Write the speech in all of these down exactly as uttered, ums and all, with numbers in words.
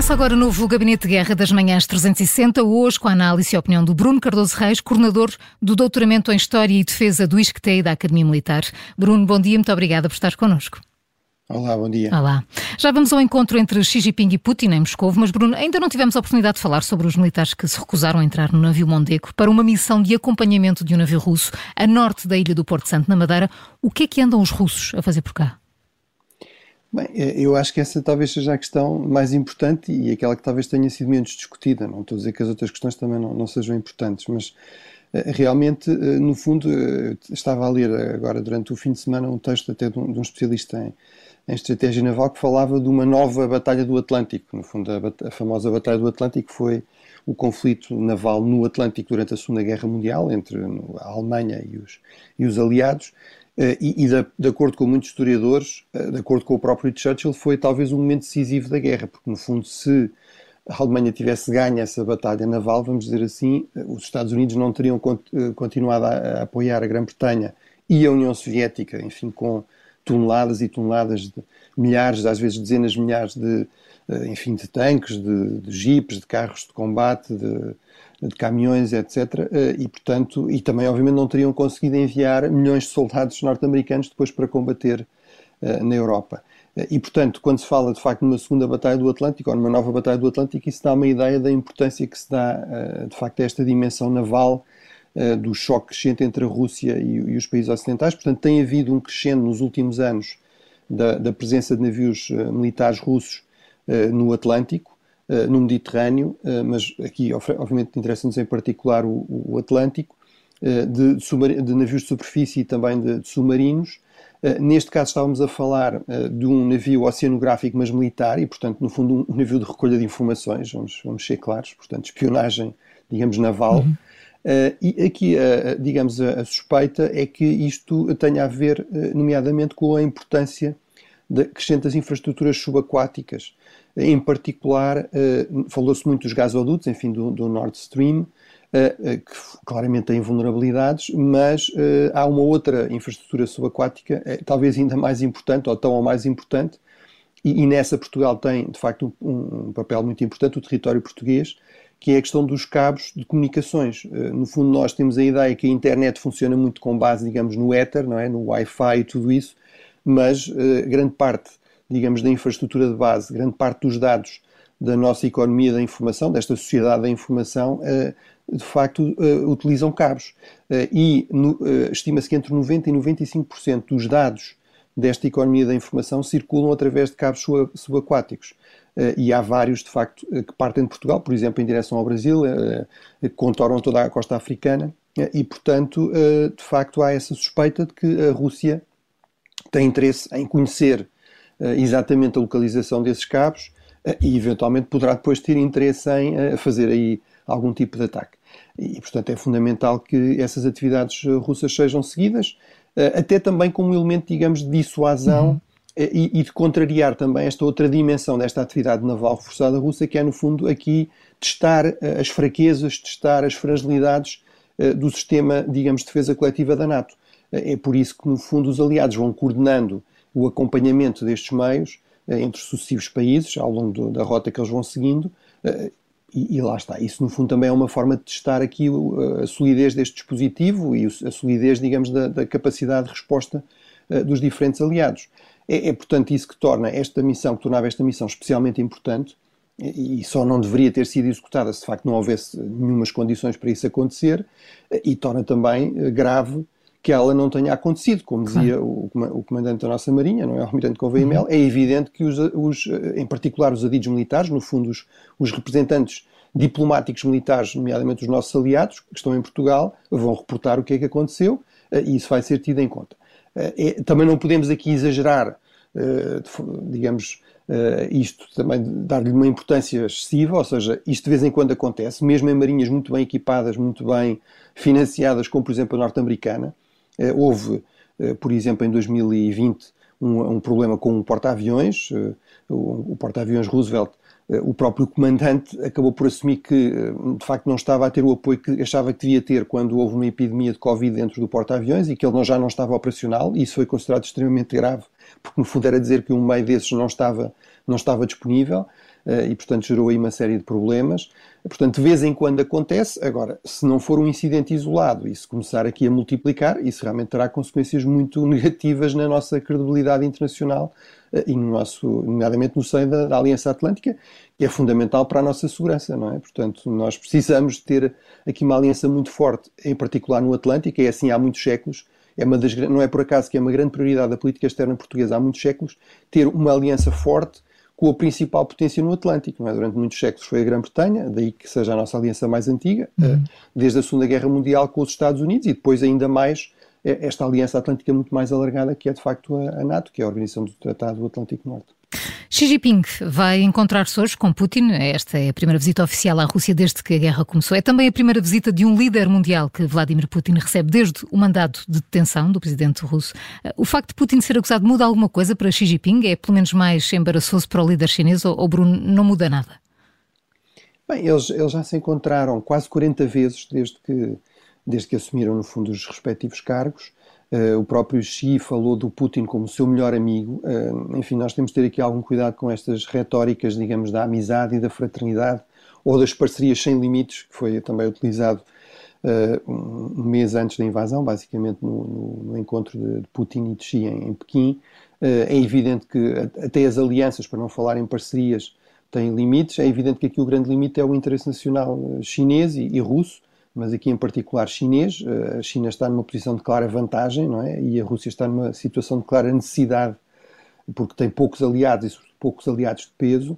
Começa agora o novo Gabinete de Guerra das Manhãs trezentos e sessenta, hoje com a análise e a opinião do Bruno Cardoso Reis, coordenador do doutoramento em História e Defesa do I S C T E da Academia Militar. Bruno, bom dia, muito obrigada por estar connosco. Olá, bom dia. Olá. Já vamos ao encontro entre Xi Jinping e Putin em Moscovo, mas Bruno, ainda não tivemos a oportunidade de falar sobre os militares que se recusaram a entrar no navio Mondego para uma missão de acompanhamento de um navio russo a norte da ilha do Porto Santo, na Madeira. O que é que andam os russos a fazer por cá? Bem, eu acho que essa talvez seja a questão mais importante e aquela que talvez tenha sido menos discutida. Não estou a dizer que as outras questões também não, não sejam importantes, mas realmente, no fundo, estava a ler agora durante o fim de semana um texto até de um, de um especialista em, em estratégia naval que falava de uma nova Batalha do Atlântico. No fundo, a, a famosa Batalha do Atlântico foi o conflito naval no Atlântico durante a Segunda Guerra Mundial entre a Alemanha e os, e os aliados. Uh, e, e de, de acordo com muitos historiadores, uh, de acordo com o próprio Churchill, foi talvez o momento decisivo da guerra, porque no fundo se a Alemanha tivesse ganho essa batalha naval, vamos dizer assim, uh, os Estados Unidos não teriam cont uh, continuado a, a apoiar a Grã-Bretanha e a União Soviética, enfim, com toneladas e toneladas de milhares, às vezes dezenas de milhares de, uh, enfim, de tanques, de, de jipes, de carros de combate, de de caminhões, etcétera. E, portanto, e também, obviamente, não teriam conseguido enviar milhões de soldados norte-americanos depois para combater uh, na Europa. Uh, e, portanto, quando se fala, de facto, numa segunda Batalha do Atlântico, ou numa nova Batalha do Atlântico, isso dá uma ideia da importância que se dá, uh, de facto, a esta dimensão naval uh, do choque crescente entre a Rússia e, e os países ocidentais. Portanto, tem havido um crescendo nos últimos anos da, da presença de navios uh, militares russos uh, no Atlântico, Uh, no Mediterrâneo, uh, mas aqui obviamente interessa-nos em particular o, o Atlântico, uh, de, de, de navios de superfície e também de, de submarinos. Uh, neste caso estávamos a falar uh, de um navio oceanográfico, mas militar, e portanto no fundo um, um navio de recolha de informações, vamos, vamos ser claros, portanto espionagem, digamos, naval. Uhum. Uh, e aqui, uh, digamos, a, a suspeita é que isto tenha a ver, uh, nomeadamente, com a importância de crescente das infraestruturas subaquáticas. Em particular, uh, falou-se muito dos gasodutos, enfim, do, do Nord Stream, uh, uh, que claramente têm vulnerabilidades, mas uh, há uma outra infraestrutura subaquática, uh, talvez ainda mais importante, ou tão ou mais importante, e, e nessa Portugal tem, de facto, um, um papel muito importante, o território português, que é a questão dos cabos de comunicações. Uh, no fundo, nós temos a ideia que a internet funciona muito com base, digamos, no éter, não é? No Wi-Fi e tudo isso, mas uh, grande parte, digamos, da infraestrutura de base, grande parte dos dados da nossa economia da informação, desta sociedade da informação, uh, de facto uh, utilizam cabos. Uh, e uh, estima-se que entre noventa e noventa e cinco por cento dos dados desta economia da informação circulam através de cabos subaquáticos. Uh, e há vários, de facto, uh, que partem de Portugal, por exemplo, em direção ao Brasil, uh, que contornam toda a costa africana, uh, e, portanto, uh, de facto, há essa suspeita de que a Rússia tem interesse em conhecer uh, exatamente a localização desses cabos uh, e, eventualmente, poderá depois ter interesse em uh, fazer aí algum tipo de ataque. E, portanto, é fundamental que essas atividades uh, russas sejam seguidas, uh, até também como um elemento, digamos, de dissuasão. Uhum. E, e de contrariar também esta outra dimensão desta atividade naval reforçada russa, que é, no fundo, aqui testar uh, as fraquezas, testar as fragilidades uh, do sistema, digamos, de defesa coletiva da NATO. Uh, é por isso que, no fundo, os aliados vão coordenando o acompanhamento destes meios uh, entre os sucessivos países, ao longo do, da rota que eles vão seguindo, uh, e, e lá está. Isso, no fundo, também é uma forma de testar aqui uh, a solidez deste dispositivo e a solidez, digamos, da, da capacidade de resposta uh, dos diferentes aliados. É, é, portanto, isso que torna esta missão, que tornava esta missão especialmente importante, e, e só não deveria ter sido executada se de facto não houvesse nenhumas condições para isso acontecer, e torna também grave que ela não tenha acontecido, como dizia o, o comandante da nossa Marinha, não é, o Almirante Gouveia Mel. É evidente que, os, os, em particular, os adidos militares, no fundo, os, os representantes diplomáticos militares, nomeadamente os nossos aliados, que estão em Portugal, vão reportar o que é que aconteceu, e isso vai ser tido em conta. É, também não podemos aqui exagerar, uh, digamos, uh, isto também dar-lhe uma importância excessiva, ou seja, isto de vez em quando acontece, mesmo em marinhas muito bem equipadas, muito bem financiadas, como por exemplo a norte-americana. Uh, houve, uh, por exemplo, em dois mil e vinte, um, um problema com um porta-aviões, uh, o, o porta-aviões Roosevelt. O próprio comandante acabou por assumir que, de facto, não estava a ter o apoio que achava que devia ter quando houve uma epidemia de Covid dentro do porta-aviões e que ele não, já não estava operacional, e isso foi considerado extremamente grave, porque no fundo era dizer que um meio desses não estava, não estava disponível. e, portanto, gerou aí uma série de problemas. Portanto, de vez em quando acontece. Agora, se não for um incidente isolado e se começar aqui a multiplicar, isso realmente terá consequências muito negativas na nossa credibilidade internacional e no nosso, nomeadamente no seio da, da Aliança Atlântica, que é fundamental para a nossa segurança, não é? Portanto, nós precisamos de ter aqui uma aliança muito forte, em particular no Atlântico, é assim há muitos séculos. É uma das, não é por acaso que é uma grande prioridade da política externa portuguesa há muitos séculos, ter uma aliança forte com a principal potência no Atlântico. Não é? Durante muitos séculos foi a Grã-Bretanha, daí que seja a nossa aliança mais antiga, uhum. desde a Segunda Guerra Mundial com os Estados Unidos e depois ainda mais esta aliança atlântica muito mais alargada, que é de facto a NATO, que é a Organização do Tratado do Atlântico Norte. Xi Jinping vai encontrar-se hoje com Putin. Esta é a primeira visita oficial à Rússia desde que a guerra começou. É também a primeira visita de um líder mundial que Vladimir Putin recebe desde o mandato de detenção do presidente russo. O facto de Putin ser acusado muda alguma coisa para Xi Jinping? É pelo menos mais embaraçoso para o líder chinês ou, Bruno, não muda nada? Bem, eles, eles já se encontraram quase quarenta vezes desde que, desde que assumiram, no fundo, os respectivos cargos. Uh, o próprio Xi falou do Putin como seu melhor amigo. Uh, enfim, nós temos de ter aqui algum cuidado com estas retóricas, digamos, da amizade e da fraternidade, ou das parcerias sem limites, que foi também utilizado uh, um mês antes da invasão, basicamente no, no, no encontro de, de Putin e de Xi em, em Pequim. Uh, é evidente que até as alianças, para não falar em parcerias, têm limites. É evidente que aqui o grande limite é o interesse nacional chinês e, e russo, mas aqui em particular chinês. A China está numa posição de clara vantagem, não é? E a Rússia está numa situação de clara necessidade, porque tem poucos aliados e poucos aliados de peso.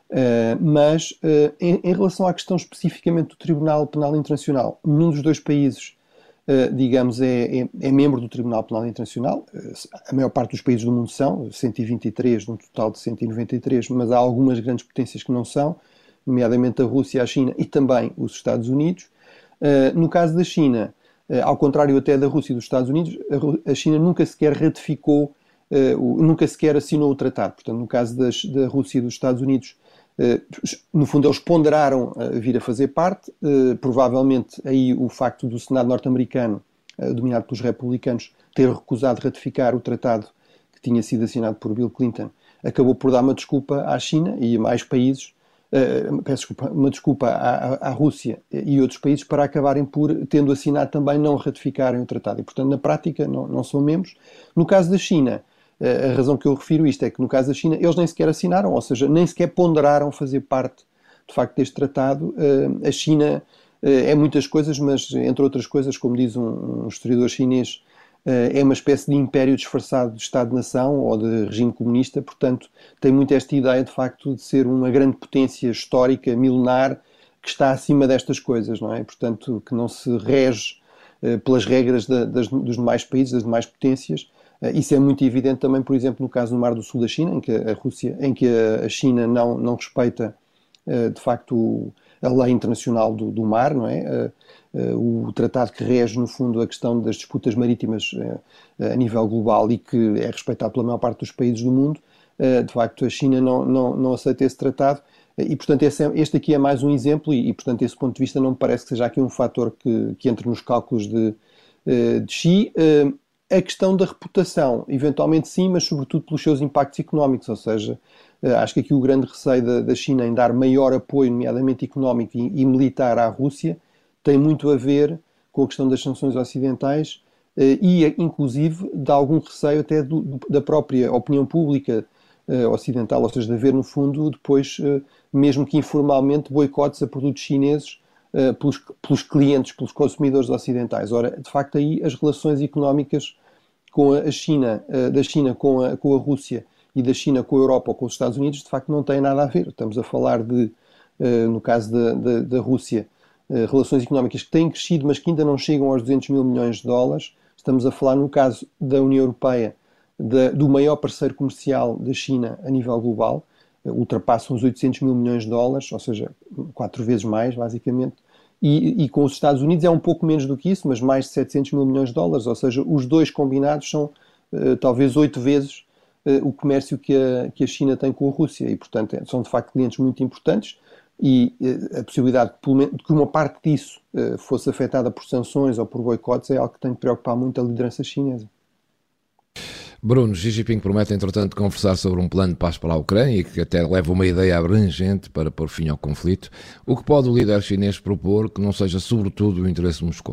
Uh, mas uh, em, em relação à questão especificamente do Tribunal Penal Internacional, nenhum dos dois países, uh, digamos, é, é, é membro do Tribunal Penal Internacional. Uh, a maior parte dos países do mundo são, cento e vinte e três, num total de cento e noventa e três, mas há algumas grandes potências que não são, nomeadamente a Rússia, a China e também os Estados Unidos. Uh, no caso da China, uh, ao contrário até da Rússia e dos Estados Unidos, a, a China nunca sequer ratificou, uh, o, nunca sequer assinou o tratado. Portanto, no caso das, da Rússia e dos Estados Unidos, uh, no fundo eles ponderaram uh, vir a fazer parte. Uh, provavelmente aí o facto do Senado norte-americano, uh, dominado pelos republicanos, ter recusado ratificar o tratado que tinha sido assinado por Bill Clinton, acabou por dar uma desculpa à China e a mais países, Uh, peço desculpa, uma desculpa à, à, à Rússia e outros países para acabarem por, tendo assinado também, não ratificarem o tratado. E, portanto, na prática, não, não são membros. No caso da China, uh, a razão que eu refiro isto é que, no caso da China, eles nem sequer assinaram, ou seja, nem sequer ponderaram fazer parte, de facto, deste tratado. Uh, a China uh, é muitas coisas, mas, entre outras coisas, como diz um, um historiador chinês, é uma espécie de império disfarçado de Estado-nação ou de regime comunista. Portanto, tem muito esta ideia, de facto, de ser uma grande potência histórica, milenar, que está acima destas coisas, não é? Portanto, que não se rege uh, pelas regras da, das, dos demais países, das demais potências. Uh, isso é muito evidente também, por exemplo, no caso do Mar do Sul da China, em que a Rússia, em que a, a China não, não respeita, uh, de facto, a lei internacional do, do mar, não é? Uh, Uh, o tratado que rege, no fundo, a questão das disputas marítimas uh, a nível global e que é respeitado pela maior parte dos países do mundo. Uh, de facto, a China não, não, não aceita esse tratado uh, e, portanto, esse, é, este aqui é mais um exemplo e, e, portanto, desse ponto de vista não me parece que seja aqui um fator que, que entre nos cálculos de, uh, de Xi. Uh, a questão da reputação, eventualmente sim, mas sobretudo pelos seus impactos económicos, ou seja, uh, acho que aqui o grande receio da, da China em dar maior apoio, nomeadamente económico e, e militar à Rússia, tem muito a ver com a questão das sanções ocidentais eh, e, inclusive, de algum receio até do, do, da própria opinião pública eh, ocidental, ou seja, de haver, no fundo, depois, eh, mesmo que informalmente, boicotes a produtos chineses eh, pelos, pelos clientes, pelos consumidores ocidentais. Ora, de facto, aí as relações económicas com a China, eh, da China com a, com a Rússia e da China com a Europa ou com os Estados Unidos, de facto, não têm nada a ver. Estamos a falar de, eh, no caso da, da, da Rússia, relações económicas que têm crescido, mas que ainda não chegam aos duzentos mil milhões de dólares. Estamos a falar, no caso da União Europeia, de, do maior parceiro comercial da China a nível global, ultrapassam os oitocentos mil milhões de dólares, ou seja, quatro vezes mais, basicamente. E, e com os Estados Unidos é um pouco menos do que isso, mas mais de setecentos mil milhões de dólares, ou seja, os dois combinados são uh, talvez oito vezes uh, o comércio que a, que a China tem com a Rússia. E, portanto, são de facto clientes muito importantes. E a possibilidade de que uma parte disso fosse afetada por sanções ou por boicotes é algo que tem de preocupar muito a liderança chinesa. Bruno, Xi Jinping promete, entretanto, conversar sobre um plano de paz para a Ucrânia e que até leva uma ideia abrangente para pôr fim ao conflito. O que pode o líder chinês propor que não seja, sobretudo, o interesse de Moscou?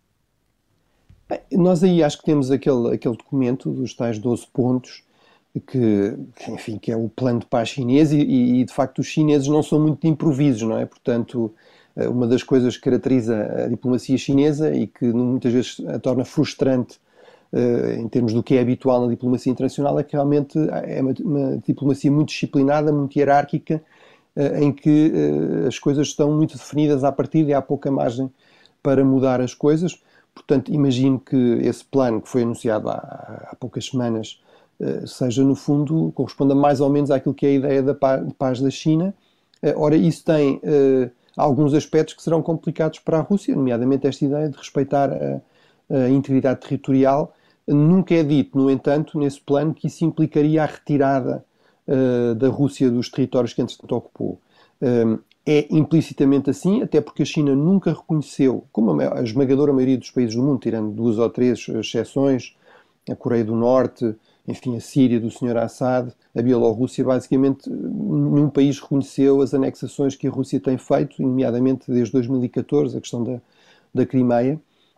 Bem, nós aí acho que temos aquele, aquele documento dos tais doze pontos, que, enfim, que é o plano de paz chinês e, e, de facto, os chineses não são muito de improvisos, não é? Portanto, uma das coisas que caracteriza a diplomacia chinesa e que muitas vezes a torna frustrante Uh, em termos do que é habitual na diplomacia internacional, é que realmente é uma, uma diplomacia muito disciplinada, muito hierárquica, uh, em que uh, as coisas estão muito definidas à partida e há pouca margem para mudar as coisas. Portanto, imagino que esse plano que foi anunciado há, há poucas semanas uh, seja, no fundo, corresponda mais ou menos àquilo que é a ideia da paz, de paz da China. Uh, ora, isso tem uh, alguns aspectos que serão complicados para a Rússia, nomeadamente esta ideia de respeitar a, a integridade territorial. Nunca é dito, no entanto, nesse plano, que isso implicaria a retirada uh, da Rússia dos territórios que entretanto ocupou. Um, é implicitamente assim, até porque a China nunca reconheceu, como a, a esmagadora maioria dos países do mundo, tirando duas ou três exceções, a Coreia do Norte, enfim, a Síria do senhor Assad, a Bielorrússia, basicamente nenhum país reconheceu as anexações que a Rússia tem feito, nomeadamente desde dois mil e catorze, a questão da, da Crimeia.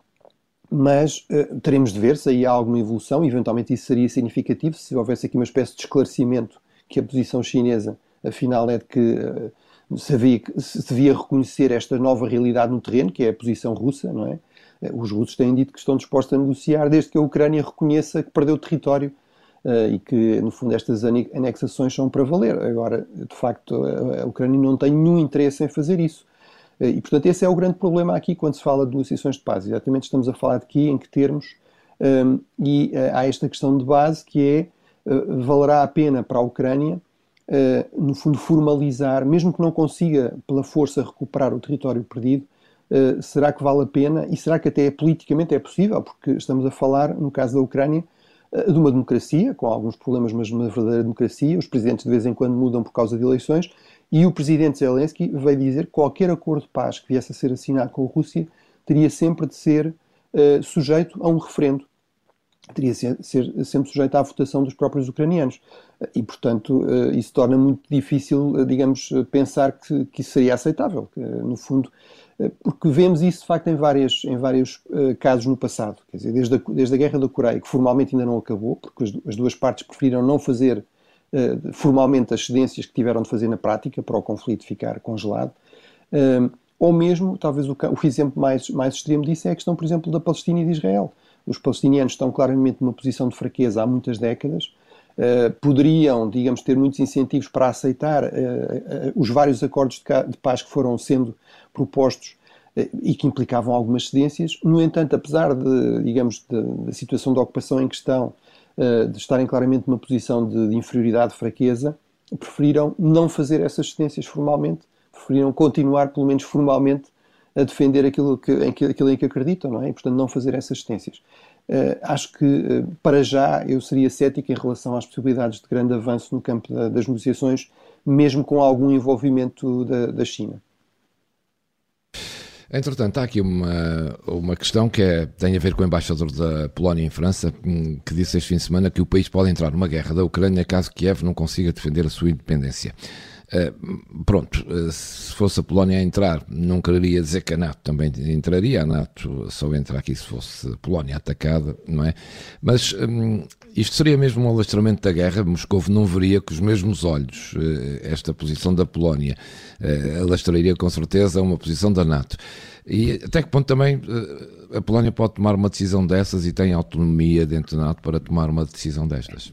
Mas uh, teremos de ver se aí há alguma evolução, eventualmente isso seria significativo, se houvesse aqui uma espécie de esclarecimento que a posição chinesa, afinal, é de que uh, se, havia, se devia reconhecer esta nova realidade no terreno, que é a posição russa, não é? Uh, os russos têm dito que estão dispostos a negociar desde que a Ucrânia reconheça que perdeu território uh, e que, no fundo, estas anexações são para valer. Agora, de facto, a, a Ucrânia não tem nenhum interesse em fazer isso. E, portanto, esse é o grande problema aqui quando se fala de negociações de paz. Exatamente, estamos a falar de aqui, em que termos, um, e uh, há esta questão de base que é, uh, valerá a pena para a Ucrânia, uh, no fundo, formalizar, mesmo que não consiga, pela força, recuperar o território perdido, uh, será que vale a pena, e será que até politicamente é possível, porque estamos a falar, no caso da Ucrânia, uh, de uma democracia, com alguns problemas, mas uma verdadeira democracia. Os presidentes de vez em quando mudam por causa de eleições, e o presidente Zelensky veio dizer que qualquer acordo de paz que viesse a ser assinado com a Rússia teria sempre de ser uh, sujeito a um referendo. Teria de ser, ser sempre sujeito à votação dos próprios ucranianos. E, portanto, uh, isso torna muito difícil, uh, digamos, pensar que, que isso seria aceitável. Que, uh, no fundo, uh, porque vemos isso, de facto, em, várias, em vários uh, casos no passado. Quer dizer, desde a, desde a Guerra da Coreia, que formalmente ainda não acabou, porque as, as duas partes preferiram não fazer Uh, formalmente as cedências que tiveram de fazer na prática para o conflito ficar congelado, uh, ou mesmo, talvez o, o exemplo mais, mais extremo disso é a questão, por exemplo, da Palestina e de Israel. Os palestinianos estão claramente numa posição de fraqueza há muitas décadas, uh, poderiam, digamos, ter muitos incentivos para aceitar uh, uh, os vários acordos de, ca- de paz que foram sendo propostos uh, e que implicavam algumas cedências. No entanto, apesar de, digamos, da situação de ocupação em questão, de estarem claramente numa posição de, de inferioridade, de fraqueza, preferiram não fazer essas cedências formalmente, preferiram continuar, pelo menos formalmente, a defender aquilo, que, em, que, aquilo em que acreditam, não é? E, portanto, não fazer essas cedências. Uh, acho que, uh, para já, eu seria cético em relação às possibilidades de grande avanço no campo da, das negociações, mesmo com algum envolvimento da, da China. Entretanto, há aqui uma, uma questão que é, tem a ver com o embaixador da Polónia em França, que disse este fim de semana que o país pode entrar numa guerra da Ucrânia caso Kiev não consiga defender a sua independência. Uh, pronto, uh, se fosse a Polónia a entrar, não quereria dizer que a NATO também entraria. A NATO só entra aqui se fosse a Polónia atacada, não é? Mas um, isto seria mesmo um alastramento da guerra. Moscovo não veria com os mesmos olhos uh, esta posição da Polónia. Uh, alastraria com certeza uma posição da NATO. E até que ponto também uh, a Polónia pode tomar uma decisão dessas e tem autonomia dentro da NATO para tomar uma decisão destas?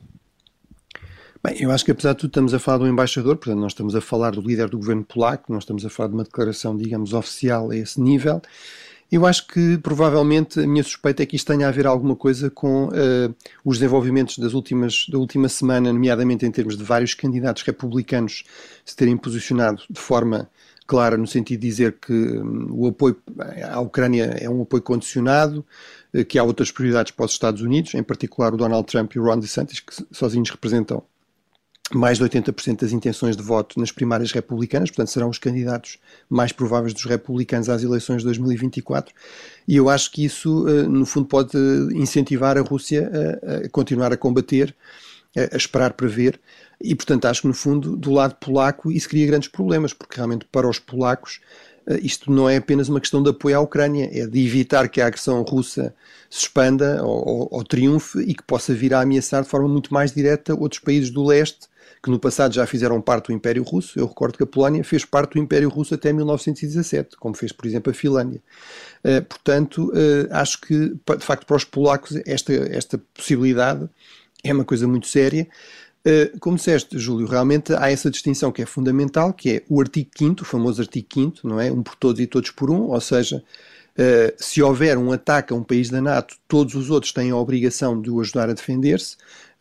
Bem, eu acho que apesar de tudo estamos a falar do embaixador, portanto não estamos a falar do líder do governo polaco, não estamos a falar de uma declaração, digamos, oficial a esse nível. Eu acho que provavelmente a minha suspeita é que isto tenha a ver alguma coisa com uh, os desenvolvimentos das últimas, da última semana, nomeadamente em termos de vários candidatos republicanos se terem posicionado de forma clara no sentido de dizer que um, o apoio à Ucrânia é um apoio condicionado, uh, que há outras prioridades para os Estados Unidos, em particular o Donald Trump e o Ron DeSantis, que sozinhos representam mais de oitenta por cento das intenções de voto nas primárias republicanas, portanto serão os candidatos mais prováveis dos republicanos às eleições de dois mil e vinte e quatro, e eu acho que isso, no fundo, pode incentivar a Rússia a, a continuar a combater, a, a esperar para ver, e portanto acho que, no fundo, do lado polaco isso cria grandes problemas, porque realmente para os polacos isto não é apenas uma questão de apoio à Ucrânia, é de evitar que a agressão russa se expanda ou, ou, ou triunfe e que possa vir a ameaçar de forma muito mais direta outros países do leste, que no passado já fizeram parte do Império Russo. Eu recordo que a Polónia fez parte do Império Russo até mil novecentos e dezassete, como fez, por exemplo, a Finlândia. Uh, portanto, uh, acho que, de facto, para os polacos esta, esta possibilidade é uma coisa muito séria. Uh, como disseste, Júlio, realmente há essa distinção que é fundamental, que é o artigo quinto, o famoso artigo quinto, não é? Um por todos e todos por um, ou seja, uh, se houver um ataque a um país da NATO, todos os outros têm a obrigação de o ajudar a defender-se,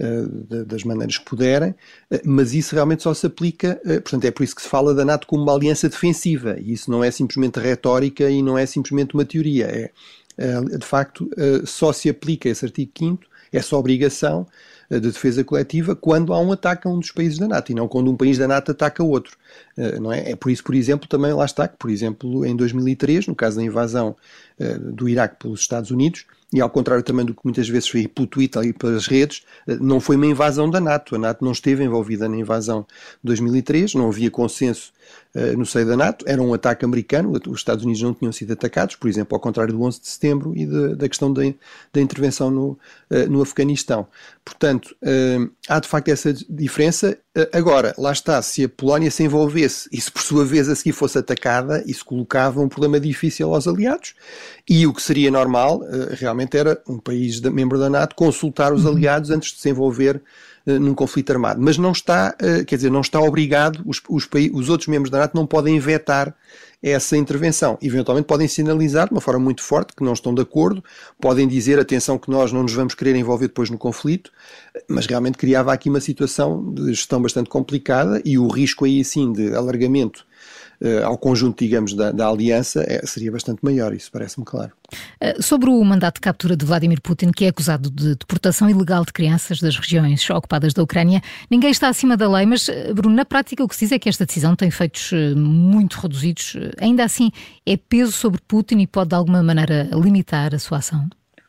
uh, das maneiras que puderem, uh, mas isso realmente só se aplica, uh, portanto é por isso que se fala da NATO como uma aliança defensiva, e isso não é simplesmente retórica e não é simplesmente uma teoria, é, uh, de facto, uh, só se aplica esse artigo quinto, essa obrigação de defesa coletiva quando há um ataque a um dos países da NATO e não quando um país da NATO ataca outro, não é? É por isso, por exemplo, também lá está que, por exemplo, em dois mil e três, no caso da invasão do Iraque pelos Estados Unidos, e ao contrário também do que muitas vezes foi pelo Twitter e pelas redes, não foi uma invasão da NATO, a NATO não esteve envolvida na invasão de dois mil e três, não havia consenso uh, no seio da NATO, era um ataque americano, os Estados Unidos não tinham sido atacados, por exemplo, ao contrário do onze de setembro e de, da questão da, da intervenção no, uh, no Afeganistão. Portanto, uh, há de facto essa diferença. Uh, agora, lá está, se a Polónia se envolvesse e se por sua vez a seguir fosse atacada, isso colocava um problema difícil aos aliados, e o que seria normal, uh, realmente era um país da, membro da NATO consultar os aliados antes de se envolver uh, num conflito armado. Mas não está, uh, quer dizer, não está obrigado, os, os, os outros membros da NATO não podem vetar essa intervenção. Eventualmente podem sinalizar de uma forma muito forte que não estão de acordo, podem dizer, atenção, que nós não nos vamos querer envolver depois no conflito, mas realmente criava aqui uma situação de gestão bastante complicada e o risco aí sim de alargamento Uh, ao conjunto, digamos, da, da aliança é, seria bastante maior, isso parece-me claro. Uh, sobre o mandato de captura de Vladimir Putin, que é acusado de deportação ilegal de crianças das regiões ocupadas da Ucrânia, ninguém está acima da lei, mas, Bruno, na prática o que se diz é que esta decisão tem efeitos uh, muito reduzidos. Uh, ainda assim, é peso sobre Putin e pode de alguma maneira limitar a sua ação?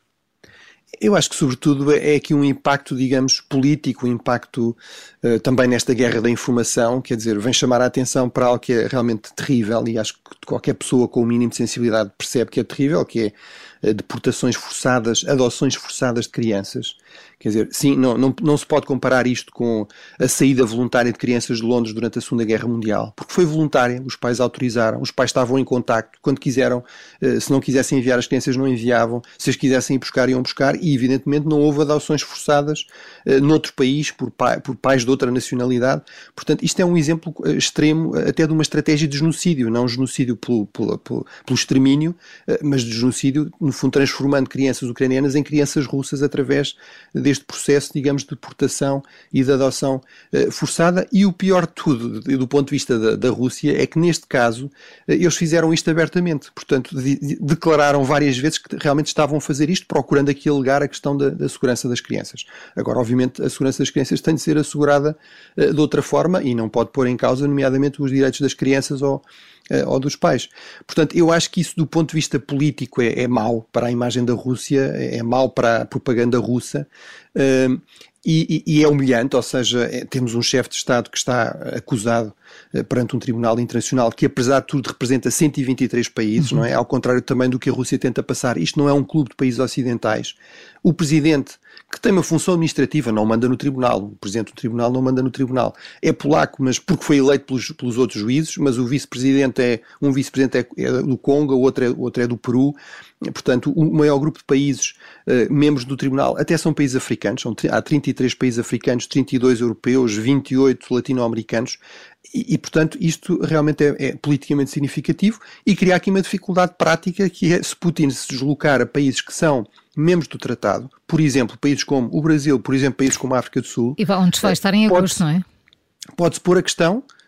Eu acho que, sobretudo, é aqui um impacto, digamos, político, um impacto uh, também nesta guerra da informação, quer dizer, vem chamar a atenção para algo que é realmente terrível, e acho que qualquer pessoa com o mínimo de sensibilidade percebe que é terrível, que é uh, deportações forçadas, adoções forçadas de crianças. Quer dizer, sim, não, não, não se pode comparar isto com a saída voluntária de crianças de Londres durante a Segunda Guerra Mundial, porque foi voluntária, os pais autorizaram, os pais estavam em contacto, quando quiseram, uh, se não quisessem enviar as crianças não enviavam, se as quisessem ir buscar iam buscar, e evidentemente não houve adoções forçadas uh, noutro país por, pai, por pais de outra nacionalidade. Portanto, isto é um exemplo uh, extremo uh, até de uma estratégia de genocídio, não genocídio pelo, pelo, pelo, pelo extermínio, uh, mas de genocídio, no fundo transformando crianças ucranianas em crianças russas através deste processo, digamos, de deportação e de adoção uh, forçada. E o pior de tudo, do, do ponto de vista da, da Rússia, é que neste caso uh, eles fizeram isto abertamente, portanto de, de, declararam várias vezes que realmente estavam a fazer isto, procurando aqui alegar a questão da, da segurança das crianças. Agora, obviamente, a segurança das crianças tem de ser assegurada uh, de outra forma e não pode pôr em causa, nomeadamente, os direitos das crianças ou, uh, ou dos pais. Portanto, eu acho que isso, do ponto de vista político, é, é mau para a imagem da Rússia, é mau para a propaganda russa, uh, E, e, e é humilhante, ou seja, é, temos um chefe de Estado que está acusado uh, perante um tribunal internacional que, apesar de tudo, representa cento e vinte e três países, uhum. não é? Ao contrário também do que a Rússia tenta passar. Isto não é um clube de países ocidentais. O presidente, que tem uma função administrativa, não manda no tribunal. O presidente do tribunal não manda no tribunal. É polaco, mas porque foi eleito pelos, pelos outros juízes, mas o vice-presidente é, um vice-presidente é, é do Congo, o outro é, o outro é do Peru. Portanto, o maior grupo de países uh, membros do tribunal até são países africanos, são, há trinta e três países africanos, trinta e dois europeus, vinte e oito latino-americanos, e, e portanto isto realmente é, é politicamente significativo e cria aqui uma dificuldade prática, que é se Putin se deslocar a países que são membros do tratado, por exemplo, países como o Brasil, por exemplo, países como a África do Sul. E onde vai estar em agosto, não é? Pode-se pôr a questão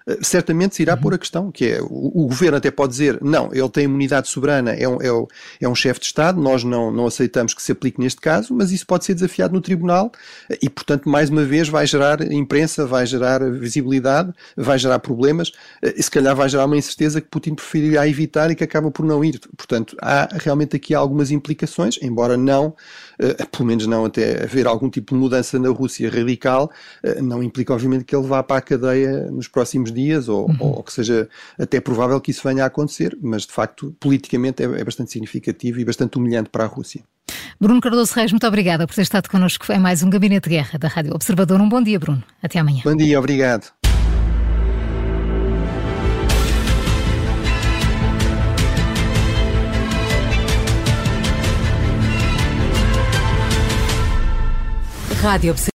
certamente se irá pôr a questão, que é, o, o governo até pode dizer, não, ele tem imunidade soberana, é um, é um, é um chefe de Estado, nós não, não aceitamos que se aplique neste caso, mas isso pode ser desafiado no tribunal e, portanto, mais uma vez vai gerar imprensa, vai gerar visibilidade, vai gerar problemas e se calhar vai gerar uma incerteza que Putin preferirá evitar e que acaba por não ir. Portanto, há realmente aqui algumas implicações, embora não, pelo menos não até haver algum tipo de mudança na Rússia radical, não implica obviamente que ele vá para a cadeia nos próximos dias ou, uhum. ou que seja até provável que isso venha a acontecer, mas de facto politicamente é, é bastante significativo e bastante humilhante para a Rússia. Bruno Cardoso Reis, muito obrigada por ter estado connosco em mais um Gabinete de Guerra da Rádio Observador. Um bom dia, Bruno. Até amanhã. Bom dia, obrigado. Rádio